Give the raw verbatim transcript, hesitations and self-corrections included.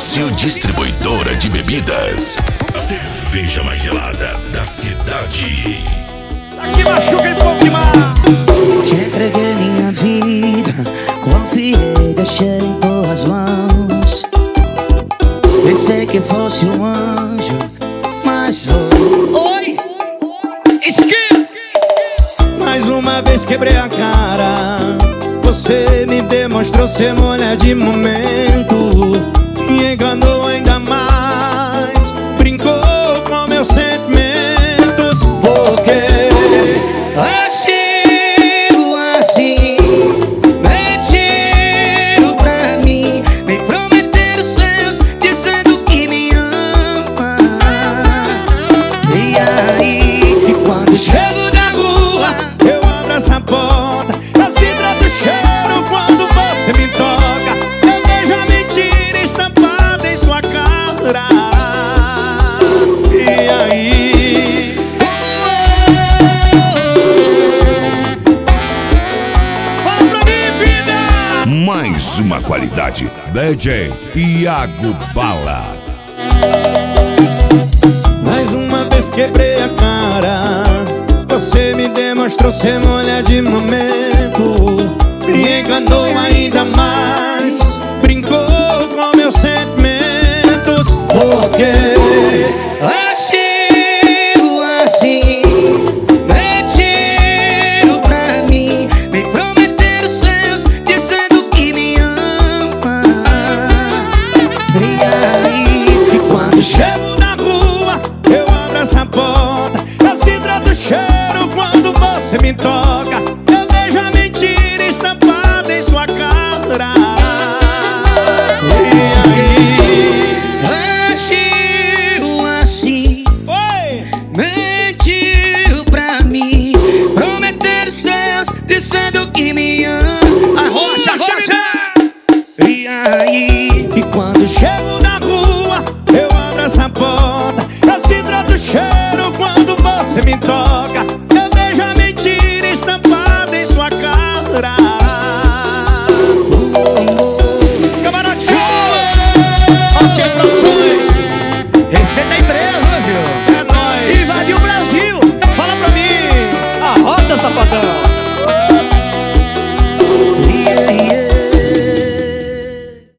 Lúcio Distribuidora de Bebidas. A cerveja mais gelada da cidade. Aqui machuca em pouco demais. Te entreguei minha vida, confiei, deixei em boas mãos. Pensei que fosse um anjo, mas foi. Oi! Esquema! Mais uma vez quebrei a cara. Você me demonstrou ser mulher de momento. Me enganou ainda mais. Brincou com meus sentimentos. Porque agiu assim, mentiram pra mim, me prometeram céus, dizendo que me ama. E aí, e quando chego da rua, eu abro essa porta, eu sinto o cheiro quando você me toca. Eu vejo a mentira estampada em sua cara. E aí, fala pra mim, vida! Mais uma qualidade. D J Iago Bala. Mais uma vez quebrei a cara. Você me demonstrou ser mulher de momento.